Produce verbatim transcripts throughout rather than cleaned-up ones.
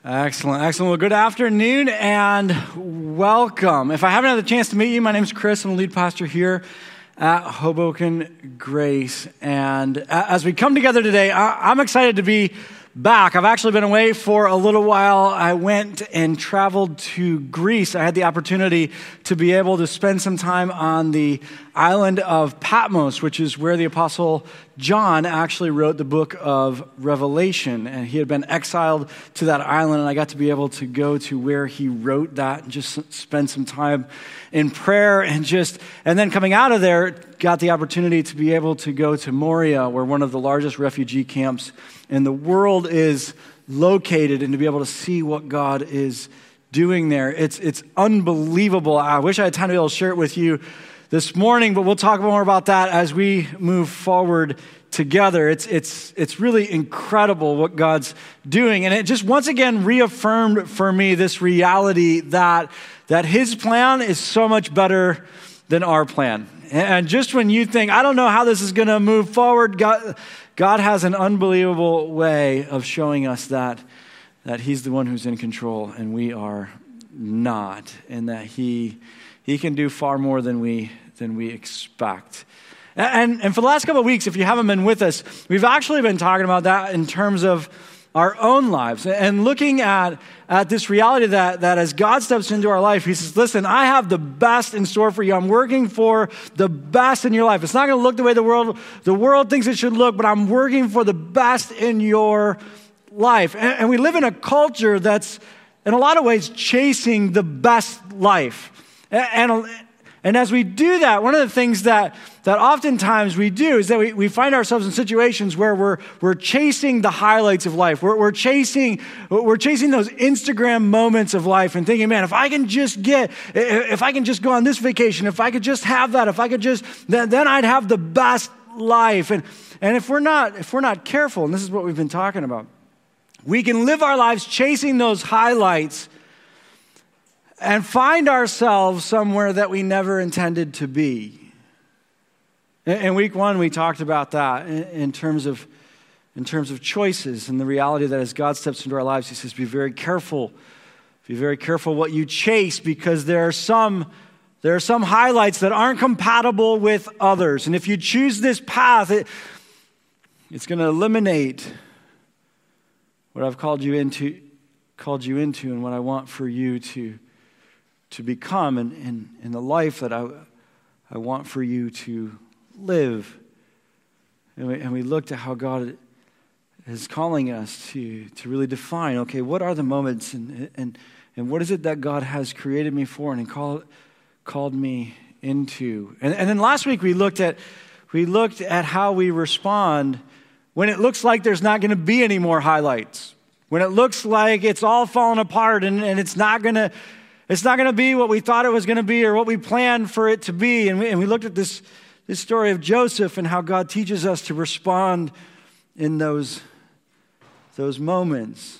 Excellent, excellent. Well, good afternoon and welcome. If I haven't had the chance to meet you, my name is Chris. I'm the lead pastor here at Hoboken Grace. And as we come together today, I'm excited to be back. I've actually been away for a little while. I went and traveled to Greece. I had the opportunity to be able to spend some time on the island of Patmos, which is where the Apostle John actually wrote the book of Revelation. And he had been exiled to that island, and I got to be able to go to where he wrote that and just spend some time in prayer and just, and then coming out of there, got the opportunity to be able to go to Moria, where one of the largest refugee camps in the world is located, and to be able to see what God is doing there. It's it's unbelievable. I wish I had time to be able to share it with you this morning, but we'll talk more about that as we move forward together. It's it's it's really incredible what God's doing, and it just once again reaffirmed for me this reality that that His plan is so much better than our plan. And just when you think, I don't know how this is going to move forward, God, God has an unbelievable way of showing us that, that He's the one who's in control and we are not, and that He He can do far more than we than we expect. And, and for the last couple of weeks, if you haven't been with us, we've actually been talking about that in terms of our own lives and looking at, at this reality that, that as God steps into our life, He says, listen, I have the best in store for you. I'm working for the best in your life. It's not going to look the way the world, the world thinks it should look, but I'm working for the best in your life. And, and we live in a culture that's, in a lot of ways, chasing the best life. And, and And as we do that, one of the things that, that oftentimes we do is that we, we find ourselves in situations where we're, we're chasing the highlights of life. We're, we're chasing, we're chasing those Instagram moments of life and thinking, man, if I can just get, if I can just go on this vacation, if I could just have that, if I could just, then, then I'd have the best life. And, and if we're not, if we're not careful, and this is what we've been talking about, we can live our lives chasing those highlights and find ourselves somewhere that we never intended to be. In week one, we talked about that in terms of, in terms of choices and the reality that as God steps into our lives, He says, be very careful. Be very careful what you chase, because there are some, there are some highlights that aren't compatible with others. And if you choose this path, it, it's going to eliminate what I've called you into, called you into and what I want for you to to become and in, in the life that I, I want for you to live. And we, and we looked at how God is calling us to, to really define, okay, what are the moments and, and, and what is it that God has created me for and called, called me into. And, and then last week we looked at we looked at how we respond when it looks like there's not going to be any more highlights. When it looks like it's all falling apart and, and it's not going to It's not going to be what we thought it was going to be or what we planned for it to be. And we, and we looked at this, this story of Joseph and how God teaches us to respond in those, those moments.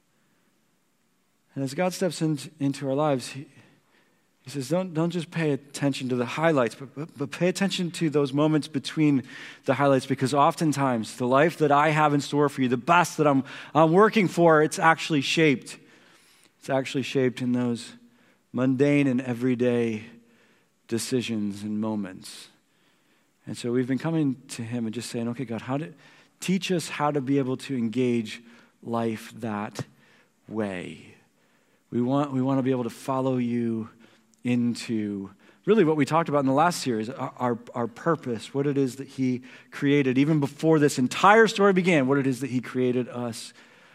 And as God steps in, into our lives, he, he says, don't, don't just pay attention to the highlights, but, but, but pay attention to those moments between the highlights, because oftentimes the life that I have in store for you, the best that I'm, I'm working for, it's actually shaped. It's actually shaped in those mundane and everyday decisions and moments. And so we've been coming to Him and just saying, okay, God, how to teach us how to be able to engage life that way. We want we want to be able to follow you into really what we talked about in the last series, our, our, our purpose, what it is that He created, even before this entire story began, what it is that He created us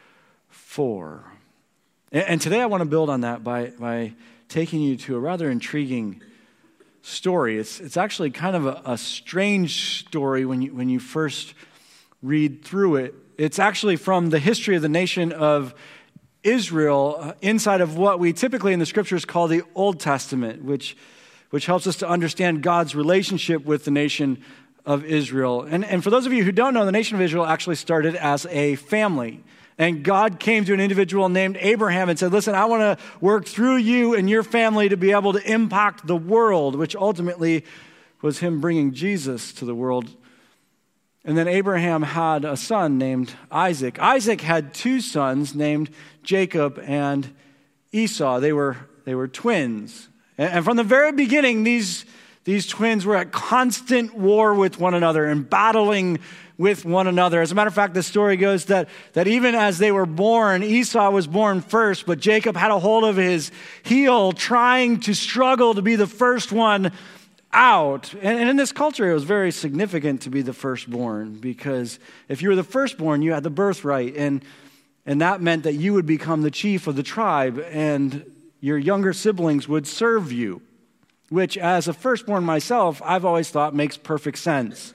for. And, and today I want to build on that by by taking you to a rather intriguing story. It's it's actually kind of a, a strange story when you when you first read through it. It's actually from the history of the nation of Israel uh, inside of what we typically in the scriptures call the Old Testament, which which helps us to understand God's relationship with the nation of Israel. And, and for those of you who don't know, the nation of Israel actually started as a family. And God came to an individual named Abraham and said, listen, I want to work through you and your family to be able to impact the world, which ultimately was Him bringing Jesus to the world And then Abraham had a son named Isaac. Isaac had two sons named Jacob and Esau. They were, they were twins. And from the very beginning, these, these twins were at constant war with one another and battling with one another. As a matter of fact, the story goes that, that even as they were born, Esau was born first, but Jacob had a hold of his heel, trying to struggle to be the first one out. And, and in this culture, it was very significant to be the firstborn, because if you were the firstborn, you had the birthright, and, and that meant that you would become the chief of the tribe, and your younger siblings would serve you, which as a firstborn myself, I've always thought makes perfect sense.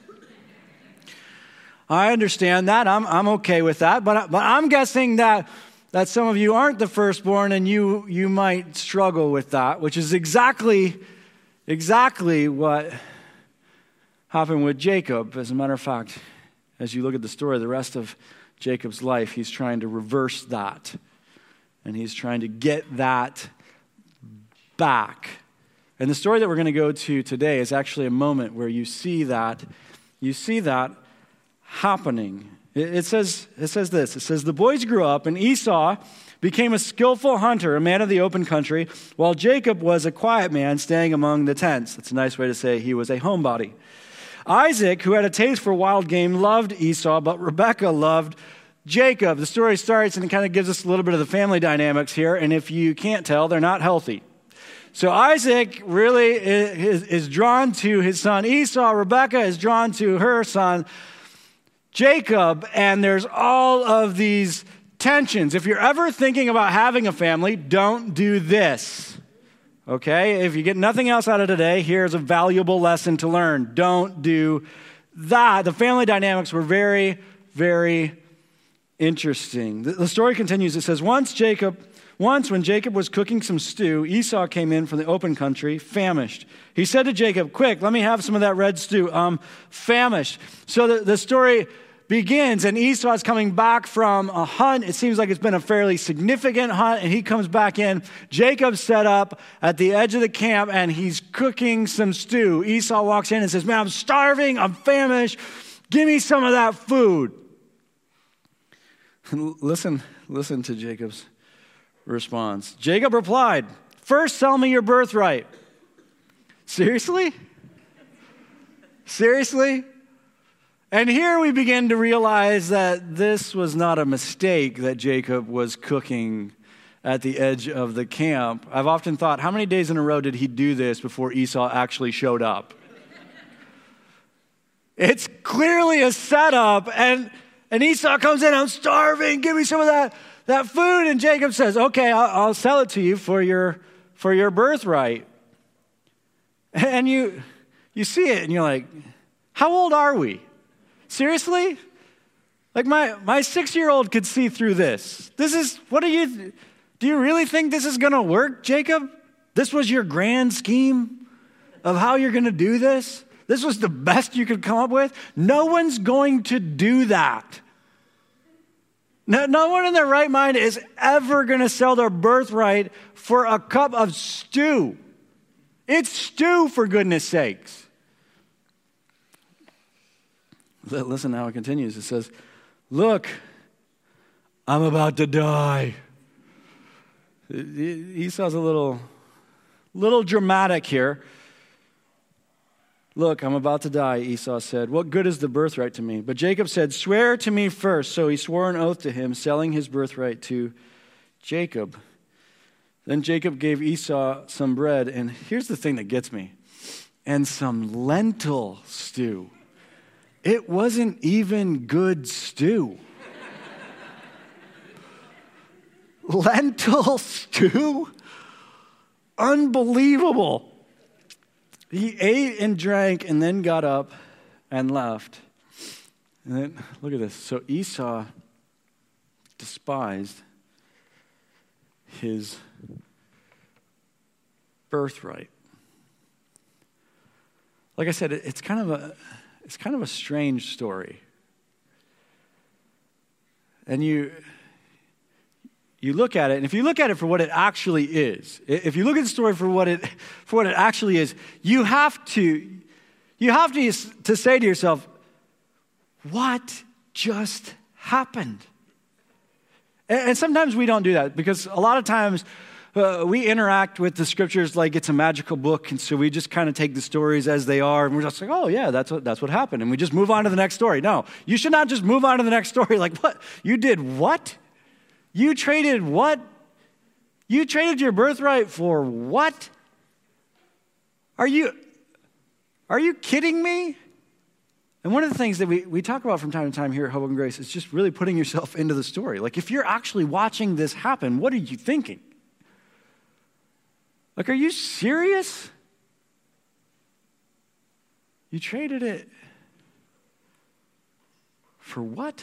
I understand that. I'm I'm okay with that. But, but I'm guessing that, that some of you aren't the firstborn, and you, you might struggle with that, which is exactly, exactly what happened with Jacob. As a matter of fact, as you look at the story, the rest of Jacob's life, he's trying to reverse that. And he's trying to get that back. And the story that we're going to go to today is actually a moment where you see that, you see that happening. It, it says, it says this, it says, the boys grew up, and Esau became a skillful hunter, a man of the open country, while Jacob was a quiet man staying among the tents. That's a nice way to say he was a homebody. Isaac, who had a taste for wild game, loved Esau, but Rebekah loved Jacob. The story starts and it kind of gives us a little bit of the family dynamics here, and if you can't tell, they're not healthy. So Isaac really is, is drawn to his son Esau. Rebekah is drawn to her son Jacob, and there's all of these tensions. If you're ever thinking about having a family, don't do this. Okay? If you get nothing else out of today, here's a valuable lesson to learn. Don't do that. The family dynamics were very, very interesting. The, the story continues. It says, once Jacob, once when Jacob was cooking some stew, Esau came in from the open country, famished. He said to Jacob, quick, let me have some of that red stew. Um, famished. So the, the story begins, and Esau's coming back from a hunt. It seems like it's been a fairly significant hunt, and he comes back in. Jacob's set up at the edge of the camp, and he's cooking some stew. Esau walks in and says, man, I'm starving, I'm famished. Give me some of that food. Listen, listen to Jacob's response. Jacob replied, first sell me your birthright. Seriously? Seriously? And here we begin to realize that this was not a mistake that Jacob was cooking at the edge of the camp. I've often thought, how many days in a row did he do this before Esau actually showed up? It's clearly a setup, and, and Esau comes in, I'm starving, give me some of that, that food. And Jacob says, okay, I'll, I'll sell it to you for your, for your birthright. And you, you see it, and you're like, how old are we? Seriously? Like my, my six-year-old could see through this. This is, what do you, do you really think this is going to work, Jacob? This was your grand scheme of how you're going to do this? This was the best you could come up with? No one's going to do that. No, no one in their right mind is ever going to sell their birthright for a cup of stew. It's stew, for goodness sakes. Listen how it continues. It says, look, I'm about to die. Esau's a little, little dramatic here. Look, I'm about to die, Esau said. What good is the birthright to me? But Jacob said, swear to me first. So he swore an oath to him, selling his birthright to Jacob. Then Jacob gave Esau some bread, and here's the thing that gets me, and some lentil stew. It wasn't even good stew. Lentil stew? Unbelievable. He ate and drank and then got up and left. And then, look at this. So Esau despised his birthright. Like I said, it's kind of a... It's kind of a strange story. And you you look at it, and if you look at it for what it actually is, if you look at the story for what it for what it actually is, you have to you have to, to say to yourself, what just happened? And, and sometimes we don't do that because a lot of times uh, we interact with the scriptures like it's a magical book. And so we just kind of take the stories as they are. And we're just like, oh yeah, that's what, that's what happened. And we just move on to the next story. No, you should not just move on to the next story. Like what? You did what? You traded what? You traded your birthright for what? Are you, are you kidding me? And one of the things that we, we talk about from time to time here at Hoboken Grace is just really putting yourself into the story. Like if you're actually watching this happen, what are you thinking? Like, are you serious? You traded it for what?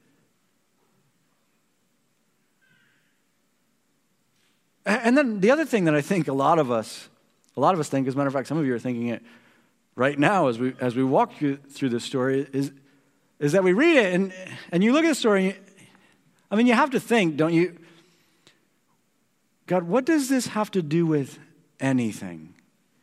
And then the other thing that I think a lot of us, a lot of us think, as a matter of fact, some of you are thinking it right now as we as we walk through, through this story, is, is that we read it and, and you look at the story, and you, I mean, you have to think, don't you? God, what does this have to do with anything?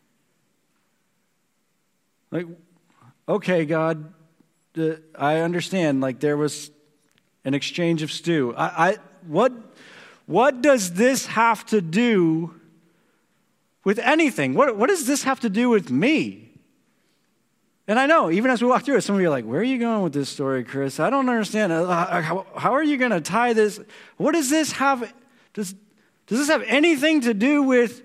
Like, okay, God, uh, I understand, like there was an exchange of stew. I, I what what does this have to do with anything? What what does this have to do with me? And I know, even as we walk through it, some of you are like, where are you going with this story, Chris? I don't understand. How, how are you going to tie this? What does this have? Does, does this have anything to do with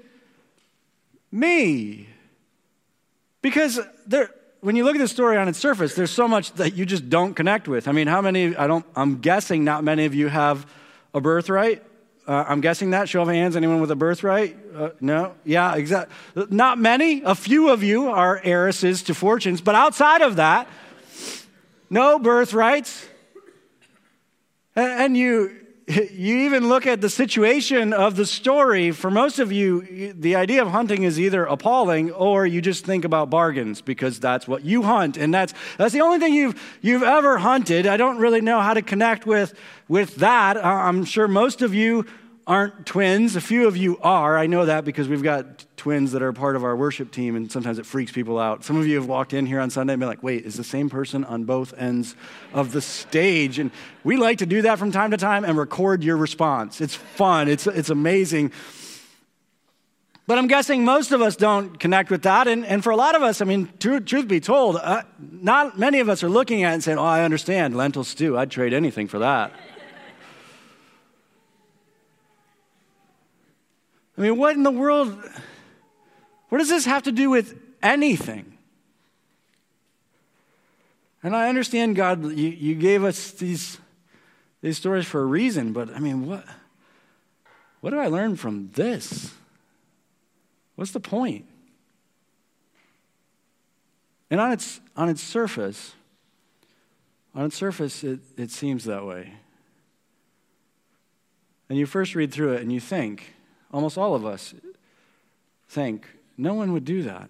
me? Because there, when you look at the story on its surface, there's so much that you just don't connect with. I mean, how many, I don't, I'm guessing not many of you have a birthright. Uh, I'm guessing that. Show of hands, anyone with a birthright? Uh, no? Yeah, exactly. Not many. A few of you are heiresses to fortunes. But outside of that, no birthrights. And you you even look at the situation of the story. For most of you, the idea of hunting is either appalling or you just think about bargains because that's what you hunt. And that's that's the only thing you've you've ever hunted. I don't really know how to connect with, with that. I'm sure most of you aren't twins. A few of you are. I know that because we've got twins that are part of our worship team, and sometimes it freaks people out. Some of you have walked in here on Sunday and been like, wait, is the same person on both ends of the stage? And we like to do that from time to time and record your response. It's fun. It's, it's amazing. But I'm guessing most of us don't connect with that. And, and for a lot of us, I mean, truth, truth be told, uh, not many of us are looking at it and saying, oh, I understand, lentil stew. I'd trade anything for that. I mean, what in the world, what does this have to do with anything? And I understand, God, you, you gave us these, these stories for a reason, but I mean, what, what do I learn from this? What's the point? And on its, on its surface, on its surface, it, it seems that way. And you first read through it and you think, almost all of us think, no one would do that.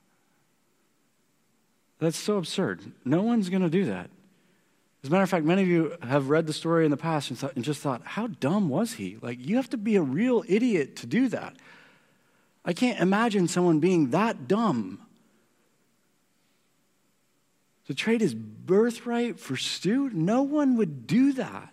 That's so absurd. No one's going to do that. As a matter of fact, many of you have read the story in the past and, thought, and just thought, how dumb was he? Like, you have to be a real idiot to do that. I can't imagine someone being that dumb to trade his birthright for stew. No one would do that.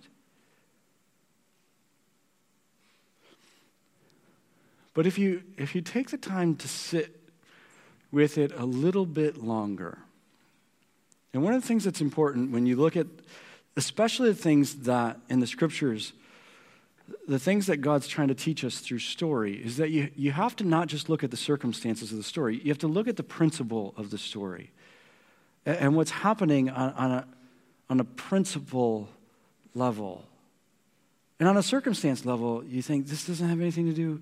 But if you if you take the time to sit with it a little bit longer, and one of the things that's important when you look at, especially the things that in the scriptures, the things that God's trying to teach us through story, is that you, you have to not just look at the circumstances of the story, you have to look at the principle of the story. And, and what's happening on, on a on a principle level. And on a circumstance level, you think, this doesn't have anything to do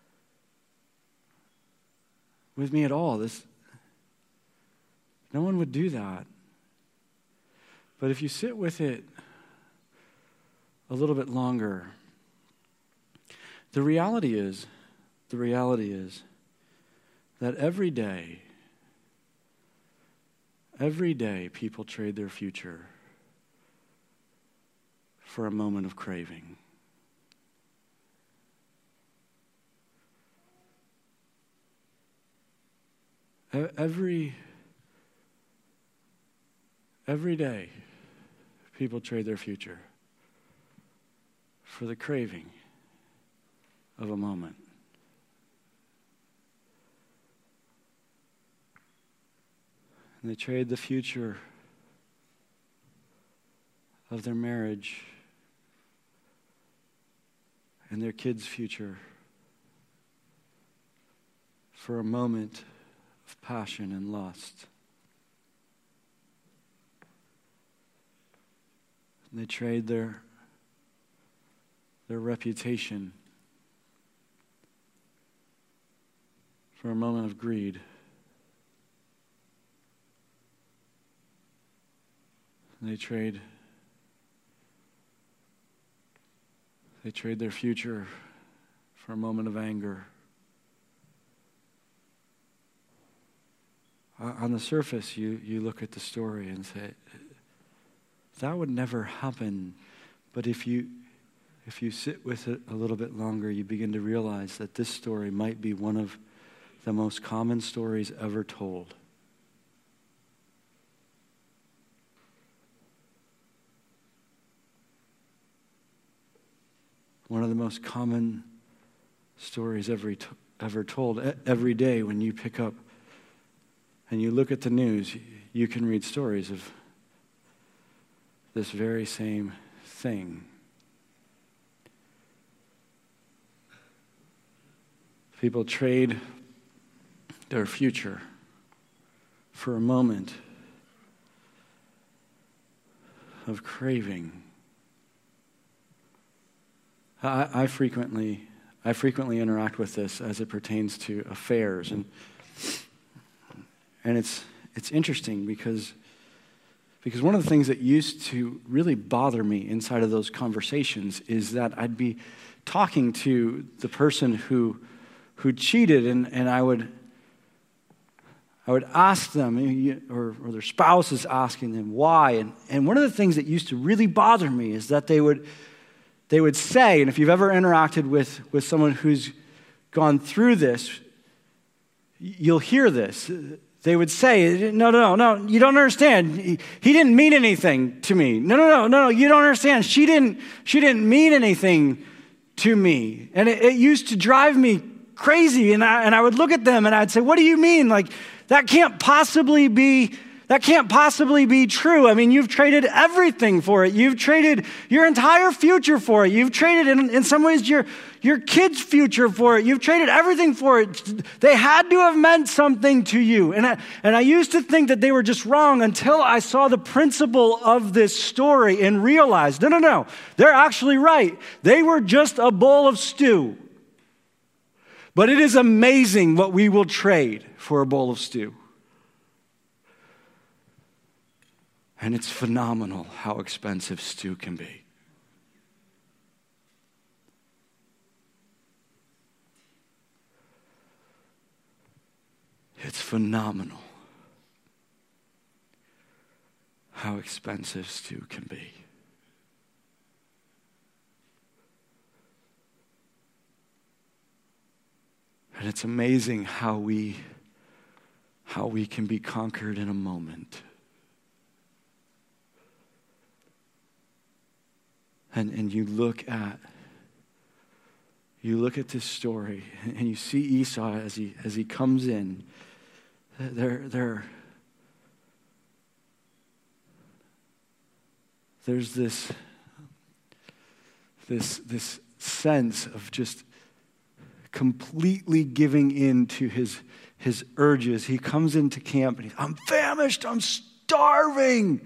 with me at all. This, no one would do that. But if you sit with it a little bit longer, the reality is, the reality is that every day, every day people trade their future for a moment of craving. Every, every day, People trade their future for the craving of a moment. And they trade the future of their marriage and their kids' future for a moment of passion and lust. And they trade their, their reputation for a moment of greed. And they trade they trade their future for a moment of anger. Uh, on the surface, you, you look at the story and say, that would never happen. But if you if you sit with it a little bit longer, you begin to realize that this story might be one of the most common stories ever told. One of the most common stories ever, ever told. Every day when you pick up and you look at the news, you can read stories of this very same thing. People trade their future for a moment of craving. I, I frequently, I frequently interact with this as it pertains to affairs, and and it's it's interesting because because one of the things that used to really bother me inside of those conversations is that I'd be talking to the person who who cheated, and, and I would I would ask them, or, or their spouse is asking them why, and and one of the things that used to really bother me is that they would. They would say, and if you've ever interacted with, with someone who's gone through this, you'll hear this. They would say, no, no, no, no, you don't understand. He, he didn't mean anything to me. No, no, no, no, you don't understand. She didn't, she didn't mean anything to me. And it, it used to drive me crazy. And I, and I would look at them and I'd say, what do you mean? Like, that can't possibly be That can't possibly be true. I mean, you've traded everything for it. You've traded your entire future for it. You've traded, in, in some ways, your, your kids' future for it. You've traded everything for it. They had to have meant something to you. And I, and I used to think that they were just wrong until I saw the principle of this story and realized, no, no, no, they're actually right. They were just a bowl of stew. But it is amazing what we will trade for a bowl of stew. And it's phenomenal how expensive stew can be. It's phenomenal how expensive stew can be. And it's amazing how we, how we can be conquered in a moment. And and you look at you look at this story and you see Esau as he as he comes in. There there there's this this this sense of just completely giving in to his his urges. He comes into camp and he's, I'm famished, I'm starving.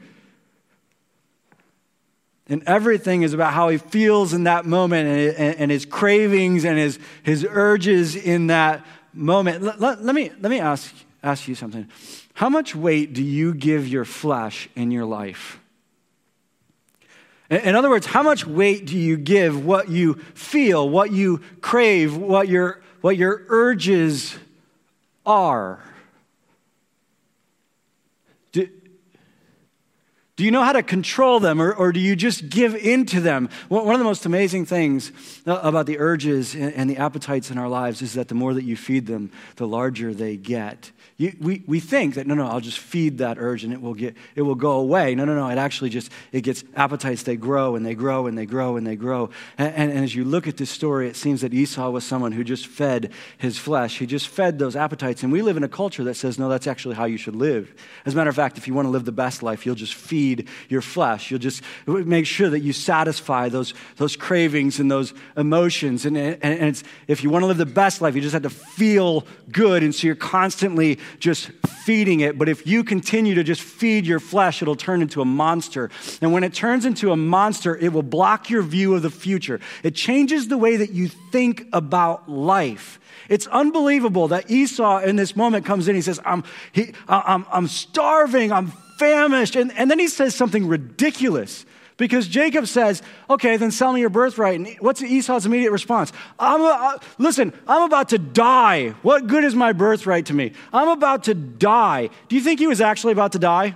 And everything is about how he feels in that moment and, and his cravings and his, his urges in that moment. Let, let, let me, let me ask, ask you something. How much weight do you give your flesh in your life? In, in other words, how much weight do you give what you feel, what you crave, what your, what your urges are? Do, Do you know how to control them, or, or do you just give in to them? One of the most amazing things about the urges and the appetites in our lives is that the more that you feed them, the larger they get. You, we, we think that, no, no, I'll just feed that urge and it will get, it will go away. No, no, no, it actually just, it gets appetites, they grow and they grow and they grow and they grow. And, and, and as you look at this story, it seems that Esau was someone who just fed his flesh. He just fed those appetites. And we live in a culture that says, no, that's actually how you should live. As a matter of fact, if you want to live the best life, you'll just feed your flesh. You'll just make sure that you satisfy those, those cravings and those emotions. And, and, and it's, if you want to live the best life, you just have to feel good. And so you're constantly just feeding it. But if you continue to just feed your flesh, it'll turn into a monster. And when it turns into a monster, it will block your view of the future. It changes the way that you think about life. It's unbelievable that Esau in this moment comes in, he says, I'm, he, I'm, I'm starving, I'm famished. And, and then he says something ridiculous. Because Jacob says, okay, then sell me your birthright. And what's Esau's immediate response? I'm a, uh, listen, I'm about to die. What good is my birthright to me? I'm about to die. Do you think he was actually about to die?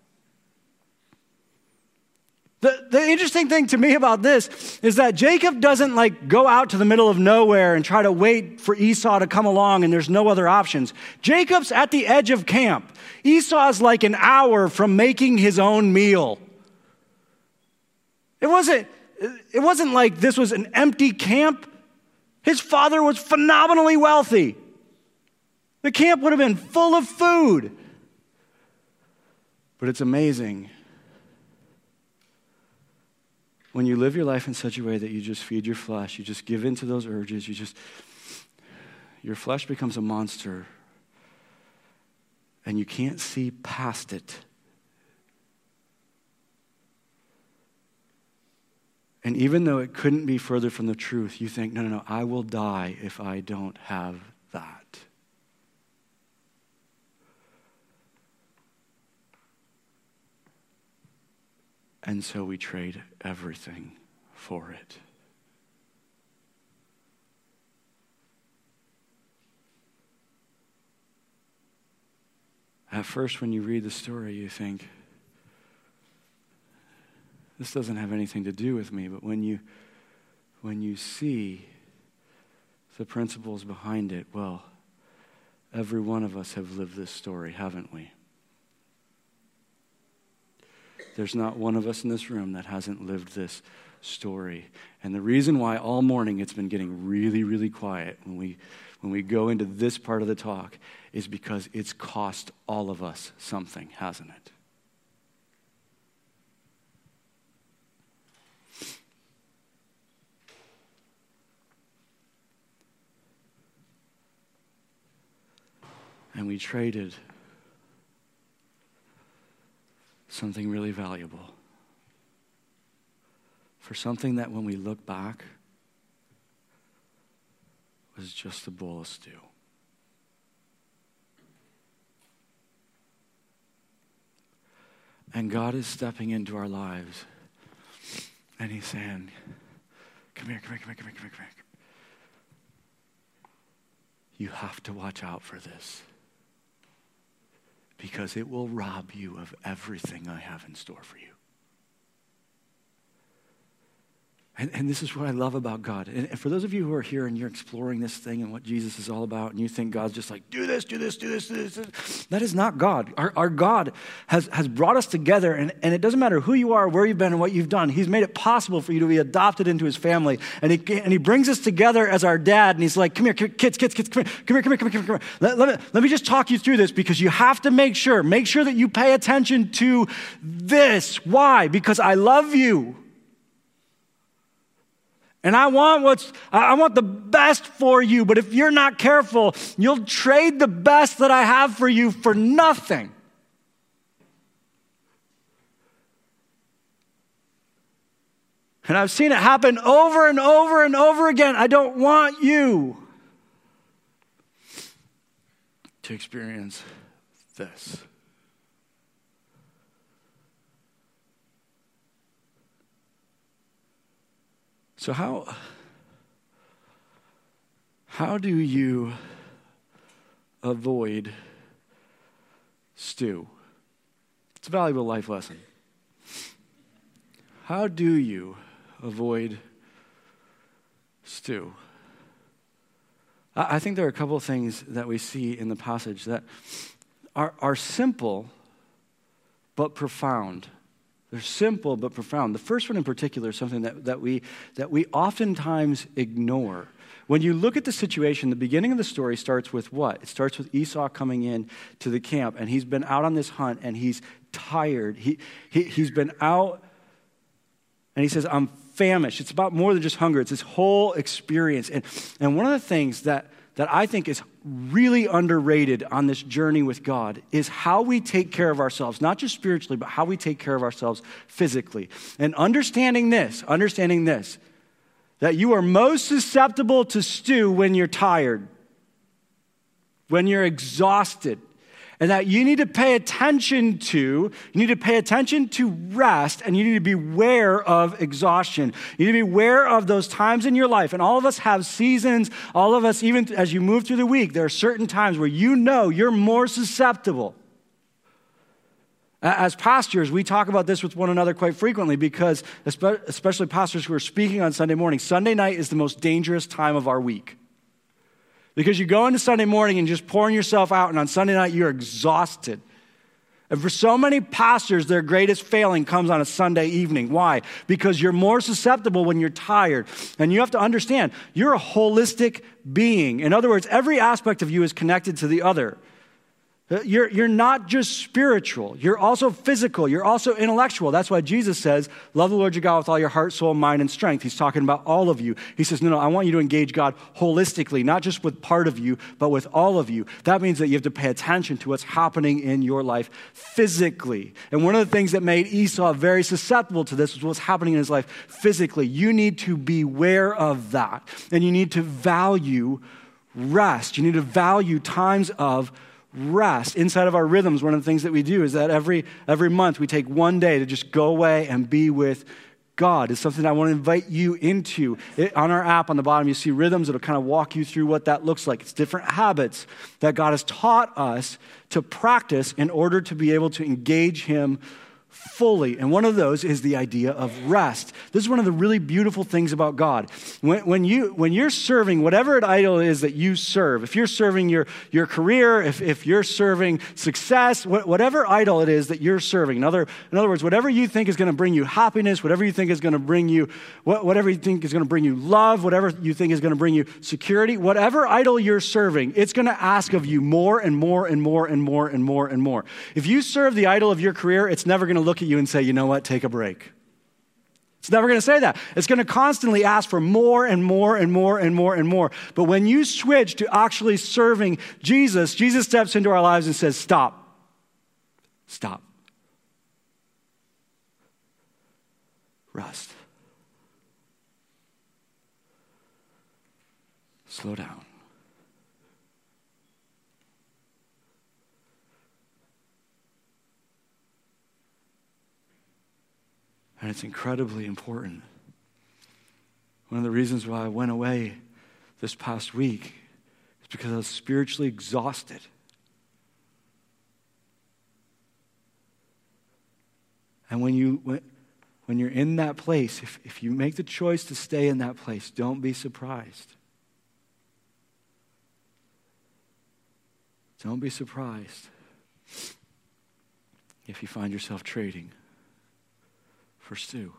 The, the interesting thing to me about this is that Jacob doesn't like go out to the middle of nowhere and try to wait for Esau to come along and there's no other options. Jacob's at the edge of camp. Esau's like an hour from making his own meal. It wasn't, it wasn't like this was an empty camp. His father was phenomenally wealthy. The camp would have been full of food. But it's amazing when you live your life in such a way that you just feed your flesh, you just give in to those urges, you just, your flesh becomes a monster and you can't see past it. And even though it couldn't be further from the truth, you think, no, no, no, I will die if I don't have that. And so we trade everything for it. At first, when you read the story, you think, this doesn't have anything to do with me, but when you when you see the principles behind it, well, every one of us have lived this story, haven't we? There's not one of us in this room that hasn't lived this story. And the reason why all morning it's been getting really, really quiet when we when we go into this part of the talk is because it's cost all of us something, hasn't it? And we traded something really valuable for something that when we look back was just a bowl of stew. And God is stepping into our lives and he's saying, come here, come here, come here, come here, come here, come here. You have to watch out for this, because it will rob you of everything I have in store for you. And, and this is what I love about God. And, and for those of you who are here and you're exploring this thing and what Jesus is all about, and you think God's just like, do this, do this, do this, do this, do this. That is not God. Our, our God has, has brought us together, and, and it doesn't matter who you are, where you've been, and what you've done. He's made it possible for you to be adopted into his family. And he, and he brings us together as our dad, and he's like, come here, kids, kids, kids, come here, come here, come here, come here, come here. Let, let, me, let me just talk you through this, because you have to make sure, make sure that you pay attention to this. Why? Because I love you. And I want what's, I want the best for you, but if you're not careful, you'll trade the best that I have for you for nothing. And I've seen it happen over and over and over again. I don't want you to experience this. So how, how do you avoid stew? It's a valuable life lesson. how do you avoid stew? I think there are a couple of things that we see in the passage that are, are simple but profound. They're simple but profound. The first one in particular is something that, that we that we oftentimes ignore. When you look at the situation, the beginning of the story starts with what? It starts with Esau coming in to the camp, and he's been out on this hunt, and he's tired. He, he, he's been out, and he says, I'm famished. It's about more than just hunger. It's this whole experience. And, and one of the things that, that I think is really underrated on this journey with God is how we take care of ourselves, not just spiritually, but how we take care of ourselves physically. And understanding this, understanding this, that you are most susceptible to stew when you're tired, when you're exhausted, and that you need to pay attention to, you need to pay attention to rest, and you need to be aware of exhaustion. You need to be aware of those times in your life. And all of us have seasons, all of us, even as you move through the week, there are certain times where you know you're more susceptible. As pastors, we talk about this with one another quite frequently because, especially pastors who are speaking on Sunday morning, Sunday night is the most dangerous time of our week. Because you go into Sunday morning and just pouring yourself out, and on Sunday night you're exhausted. And for so many pastors, their greatest failing comes on a Sunday evening. Why? Because you're more susceptible when you're tired. And you have to understand, you're a holistic being. In other words, every aspect of you is connected to the other. You're, you're not just spiritual. You're also physical. You're also intellectual. That's why Jesus says, love the Lord your God with all your heart, soul, mind, and strength. He's talking about all of you. He says, no, no, I want you to engage God holistically, not just with part of you, but with all of you. That means that you have to pay attention to what's happening in your life physically. And one of the things that made Esau very susceptible to this was what's happening in his life physically. You need to be aware of that. And you need to value rest. You need to value times of rest. Inside of our rhythms, one of the things that we do is that every every month we take one day to just go away and be with God. It's something I want to invite you into. It, on our app on the bottom, you see rhythms. It'll kind of walk you through what that looks like. It's different habits that God has taught us to practice in order to be able to engage Him fully. And one of those is the idea of rest. This is one of the really beautiful things about God. When, when, you, when you're serving whatever an idol is that you serve, if you're serving your, your career, if, if you're serving success, wh- whatever idol it is that you're serving, in other, in other words, whatever you think is going to bring you happiness, whatever you think is going to bring you, wh- whatever you think is going to bring you love, whatever you think is going to bring you security, whatever idol you're serving, it's going to ask of you more and more and more and more and more and more. If you serve the idol of your career, it's never going to look at you and say, you know what, take a break. It's never going to say that. It's going to constantly ask for more and more and more and more and more. But when you switch to actually serving Jesus, Jesus steps into our lives and says, stop. Stop. Rest. Slow down. And it's incredibly important. One of the reasons why I went away this past week is because I was spiritually exhausted. And when, you, when, when you're in that place, if, if you make the choice to stay in that place, don't be surprised. Don't be surprised if you find yourself trading for stew.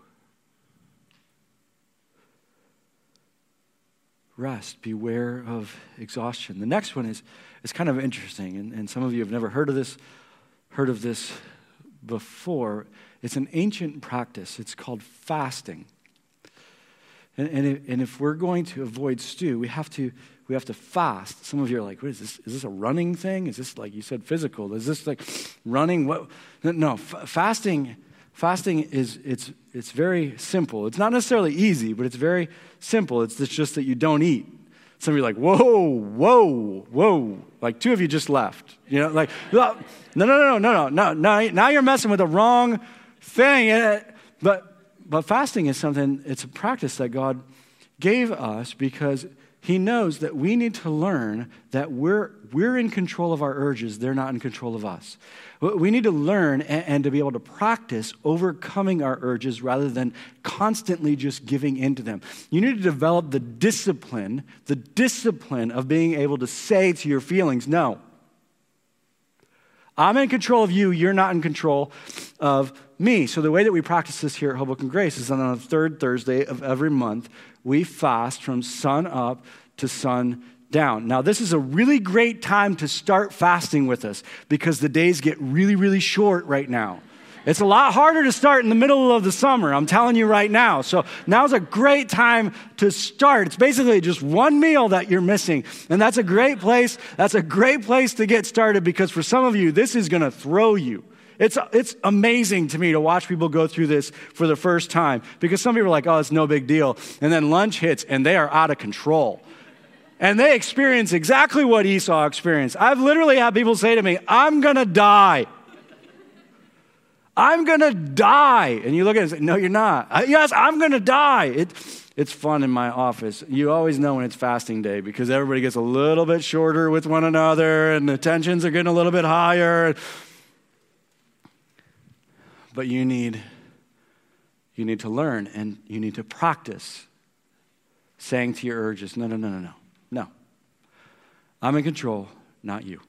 Rest. Beware of exhaustion. The next one is, is kind of interesting, and, and some of you have never heard of this, heard of this before. It's an ancient practice. It's called fasting. And, and, if, and if we're going to avoid stew, we have to we have to fast. Some of you are like, what is this? Is this a running thing? Is this, like you said, physical? Is this like running? What? No, f- fasting Fasting is, it's it's very simple. It's not necessarily easy, but it's very simple. It's just that you don't eat. Some of you are like, whoa, whoa, whoa. Like two of you just left. You know, like, no, no, no, no, no, no, no. Now you're messing with the wrong thing. But, but fasting is something, it's a practice that God gave us because, he knows that we need to learn that we're, we're in control of our urges. They're not in control of us. We need to learn and, and to be able to practice overcoming our urges rather than constantly just giving into them. You need to develop the discipline, the discipline of being able to say to your feelings, no, I'm in control of you. You're not in control of me. So the way that we practice this here at Hoboken Grace is on the third Thursday of every month, we fast from sun up to sun down. Now, this is a really great time to start fasting with us because the days get really, really short right now. It's a lot harder to start in the middle of the summer, I'm telling you right now. So now's a great time to start. It's basically just one meal that you're missing. And that's a great place. That's a great place to get started because for some of you, this is going to throw you. It's it's amazing to me to watch people go through this for the first time because some people are like, oh, it's no big deal. And then lunch hits and they are out of control. And they experience exactly what Esau experienced. I've literally had people say to me, I'm going to die. I'm going to die. And you look at it and say, no, you're not. I, yes, I'm going to die. It, it's fun in my office. You always know when it's fasting day because everybody gets a little bit shorter with one another and the tensions are getting a little bit higher. But you need, you need to learn and you need to practice saying to your urges, no, no, no, no, no. No, I'm in control, not you.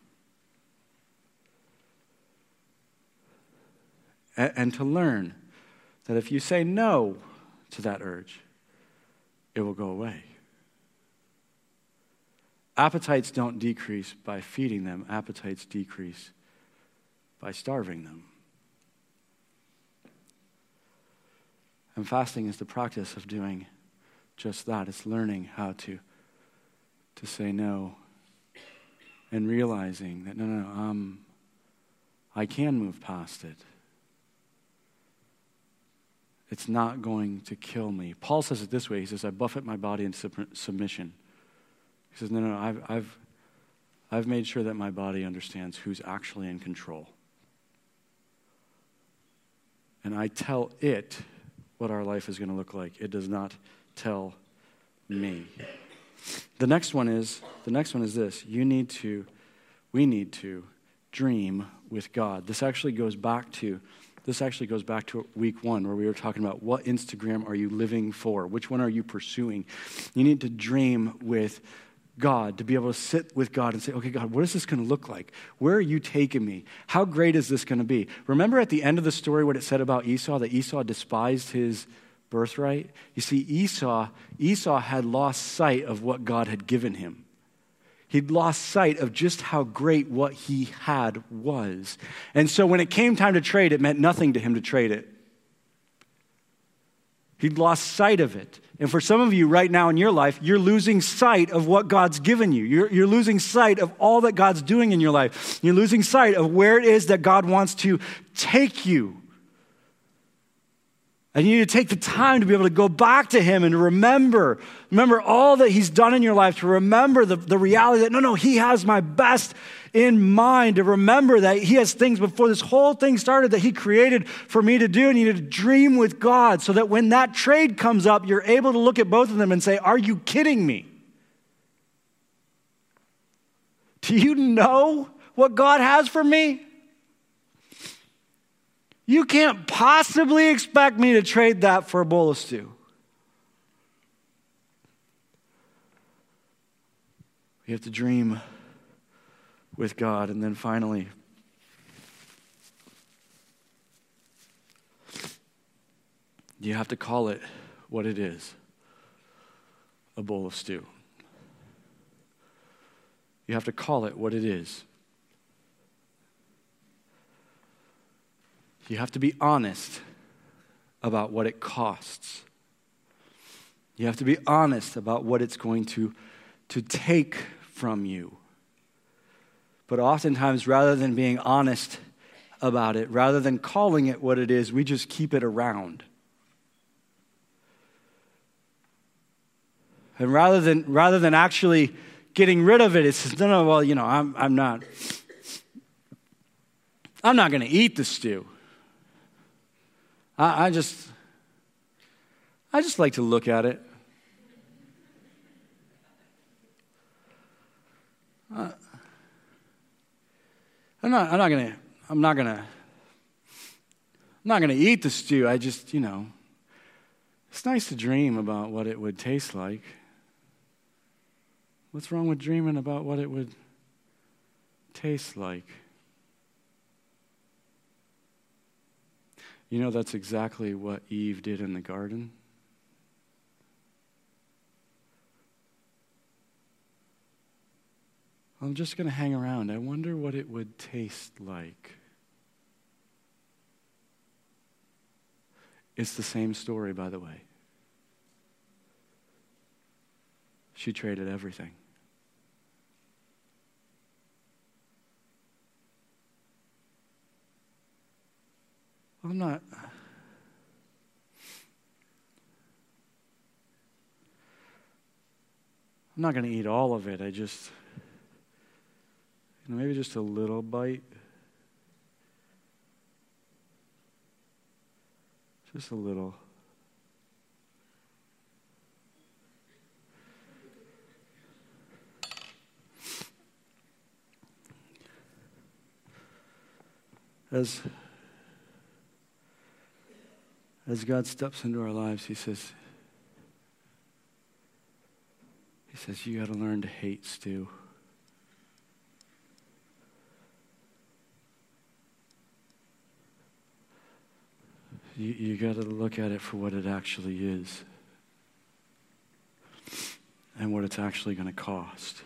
And, and to learn that if you say no to that urge, it will go away. Appetites don't decrease by feeding them. Appetites decrease by starving them. And fasting is the practice of doing just that. It's learning how to to say no and realizing that, no, no, no, um, I can move past it. It's not going to kill me. Paul says it this way. He says, I buffet my body into sub- submission. He says, no, no, no, I've, I've, I've made sure that my body understands who's actually in control. And I tell it what our life is going to look like. It does not tell me. The next one is, the next one is this. You need to, we need to dream with God. This actually goes back to, this actually goes back to week one where we were talking about what Instagram are you living for? Which one are you pursuing? You need to dream with God, to be able to sit with God and say, okay, God, what is this going to look like? Where are you taking me? How great is this going to be? Remember at the end of the story what it said about Esau, that Esau despised his birthright? You see, Esau, Esau had lost sight of what God had given him. He'd lost sight of just how great what he had was. And so when it came time to trade, it meant nothing to him to trade it. He'd lost sight of it. And for some of you right now in your life, you're losing sight of what God's given you. You're, you're losing sight of all that God's doing in your life. You're losing sight of where it is that God wants to take you. And you need to take the time to be able to go back to him and remember, remember all that he's done in your life, to remember the, the reality that, no, no, he has my best in mind, to remember that he has things before this whole thing started that he created for me to do, and you need to dream with God so that when that trade comes up, you're able to look at both of them and say, are you kidding me? Do you know what God has for me? You can't possibly expect me to trade that for a bowl of stew. We have to dream with God. And then finally, you have to call it what it is, a bowl of stew. You have to call it what it is. You have to be honest about what it costs. You have to be honest about what it's going to, to take from you. But oftentimes, rather than being honest about it, rather than calling it what it is, we just keep it around. And rather than rather than actually getting rid of it, it says, no, no, well, you know, I'm I'm not I'm not going to eat the stew. I, I just I just like to look at it. Uh, I'm not, I'm not going to, I'm not going to, I'm not going to eat the stew. I just, you know, it's nice to dream about what it would taste like. What's wrong with dreaming about what it would taste like? You know, that's exactly what Eve did in the garden. I'm just going to hang around. I wonder what it would taste like. It's the same story, by the way. She traded everything. I'm not... I'm not going to eat all of it. I just... You know, maybe just a little bite. Just a little. As, as God steps into our lives, he says, he says, you got to learn to hate stew. You, you got to look at it for what it actually is and what it's actually going to cost.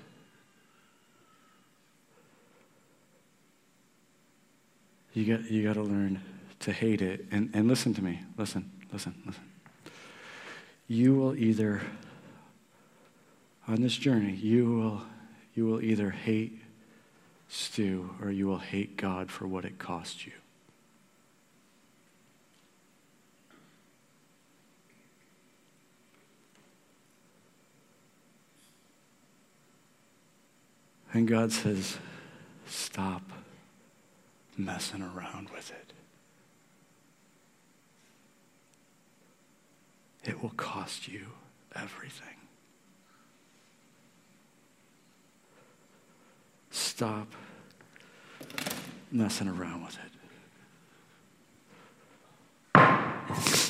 You got you got to learn to hate it. And, and listen to me. Listen, listen, listen. You will either, on this journey, you will you will either hate stew or you will hate God for what it cost you. And God says, stop messing around with it. It will cost you everything. Stop messing around with it.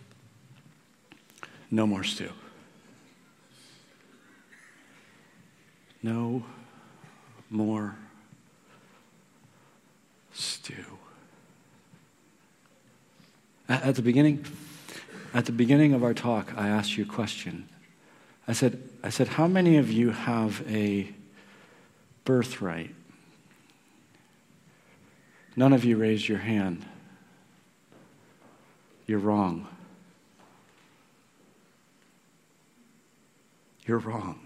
No more stew. No more stew. At the beginning, at the beginning of our talk, I asked you a question. I said, I said, how many of you have a birthright? None of you raised your hand. You're wrong. You're wrong.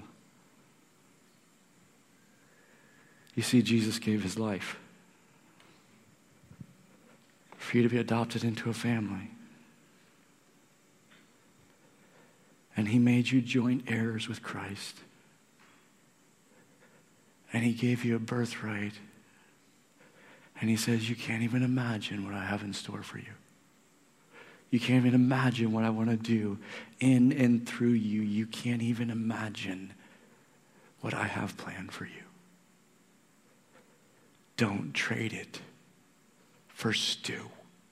You see, Jesus gave his life for you to be adopted into a family. And he made you joint heirs with Christ. And he gave you a birthright. And he says, you can't even imagine what I have in store for you. You can't even imagine what I want to do in and through you. You can't even imagine what I have planned for you. Don't trade it for stew.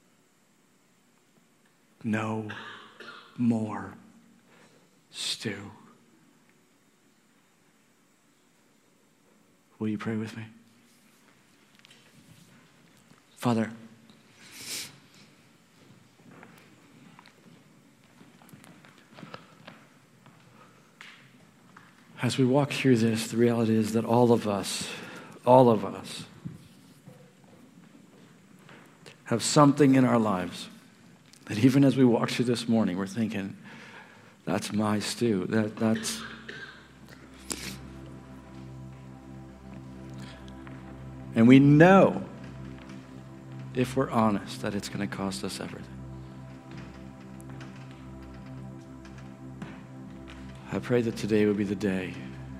No more stew. Will you pray with me? Father, as we walk through this, the reality is that all of us, all of us, have something in our lives that even as we walk through this morning, we're thinking, that's my stew. That, that's... And we know, if we're honest, that it's going to cost us everything. I pray that today would be the day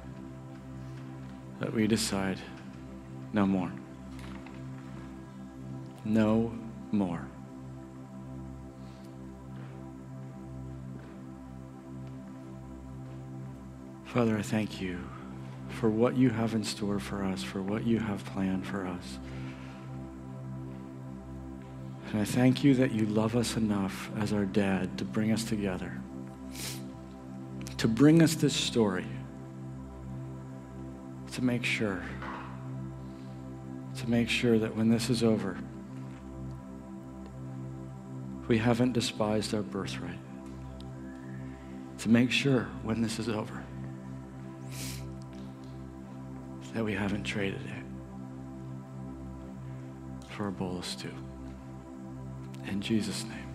that we decide no more. No more. Father, I thank you for what you have in store for us, for what you have planned for us. And I thank you that you love us enough as our dad to bring us together, to bring us this story, to make sure, to make sure that when this is over, we haven't despised our birthright. To make sure when this is over that we haven't traded it for a bowl of stew. In Jesus' name.